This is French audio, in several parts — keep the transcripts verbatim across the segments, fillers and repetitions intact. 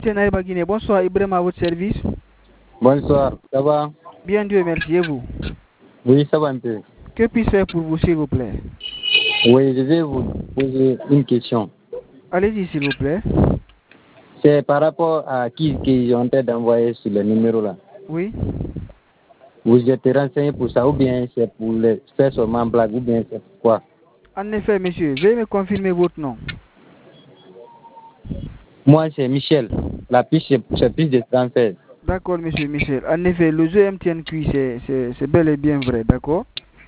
Tienariba Guinée, bonsoir Ibrahim à votre service. Bonsoir, ça va? Bien Dieu merci, et vous? Oui, ça va un peu. Que puis-je faire pour vous s'il vous plaît? Oui, je vais vous poser une question. Allez-y s'il vous plaît. C'est par rapport à qui qu'ils ont été d'envoyer sur le numéro là. Oui. Vous êtes renseigné pour ça ou bien c'est pour le faire seulement blague ou bien c'est quoi? En effet, monsieur, veuillez me confirmer votre nom. Moi, c'est Michel. La fiche, c'est plus de transfert. D'accord, monsieur Michel. En effet, le jeu M T N Q, c'est bel et bien vrai, d'accord?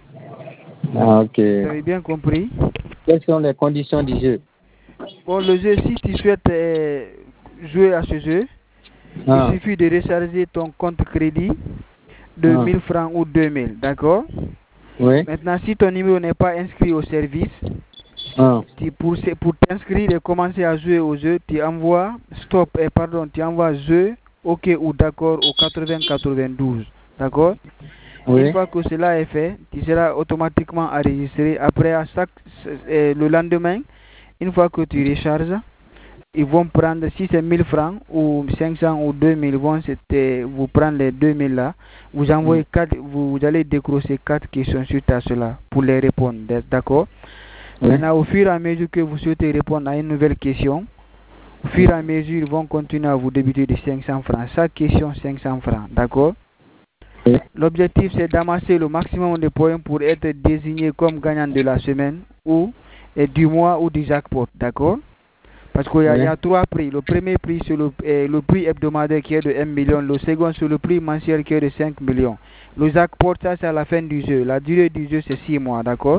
Ah, ok. Vous avez bien compris? Quelles sont les conditions du jeu? Bon, le jeu, si tu souhaites euh, jouer à ce jeu, ah. il suffit de recharger ton compte crédit de ah. mille francs ou deux mille, d'accord? Oui. Maintenant, si ton numéro n'est pas inscrit au service, ah. tu, pour, pour t'inscrire et commencer à jouer au jeu, tu envoies stop, eh, pardon, tu envoies jeu, ok ou d'accord au quatre-vingts quatre-vingt-douze, d'accord? Oui. Une fois que cela est fait, tu seras automatiquement enregistré. Après, à chaque, eh, le lendemain, une fois que tu recharges, ils vont prendre, si c'est mille francs ou cinq cents ou deux mille, vont vous prendre les deux mille là, vous envoyez quatre, vous, vous allez décrocher quatre questions suite à cela pour les répondre, d'accord? Oui. Maintenant, au fur et à mesure que vous souhaitez répondre à une nouvelle question, au fur et à mesure, ils vont continuer à vous débiter de cinq cents francs. Chaque question, cinq cents francs, d'accord? Oui. L'objectif, c'est d'amasser le maximum de points pour être désigné comme gagnant de la semaine ou et du mois ou du jackpot, d'accord? Parce qu'il y, oui. y a trois prix. Le premier prix, c'est le, eh, le prix hebdomadaire qui est de un million. Le second, c'est le prix mensuel qui est de cinq millions. Le jackpot, ça, c'est à la fin du jeu. La durée du jeu, c'est six mois, d'accord?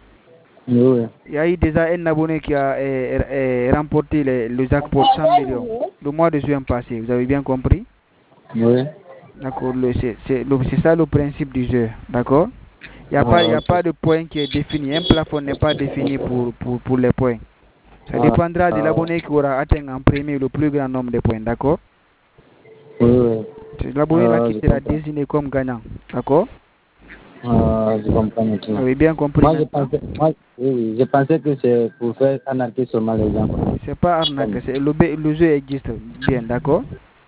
Oui. Il y a eu déjà un abonné qui a eh, eh, remporté le, le jackpot cent millions le mois de juin passé. Vous avez bien compris? Oui. D'accord. C'est ça le principe du jeu, d'accord? Il n'y a, ah, pas, okay. a pas de point qui est défini. Un plafond n'est pas défini pour, pour, pour les points. Ça dépendra de l'abonné qui aura atteint en premier le plus grand nombre de points, d'accord? Oui. C'est l'abonné là qui sera désigné comme gagnant, d'accord? Ah, je comprends maintenant. Vous avez bien compris? Moi, je pensais, moi, oui, oui, je pensais que c'est pour faire arnaquer seulement les gens. C'est pas arnaquer, c'est le, le jeu existe bien, d'accord?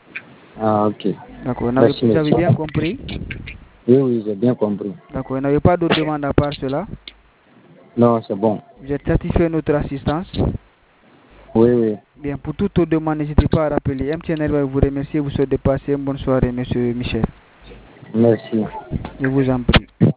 Ah, ok. D'accord. Vous avez bien compris? Oui, oui, j'ai bien compris. D'accord. Vous n'avez pas d'autres demandes à part cela? Non, c'est bon. Vous êtes satisfait de notre assistance? Oui, oui. Bien, pour toute autre demande, n'hésitez pas à rappeler. M T N va vous remercier. Vous souhaite de passer une bonne soirée, monsieur Michel. Merci. Je vous en prie.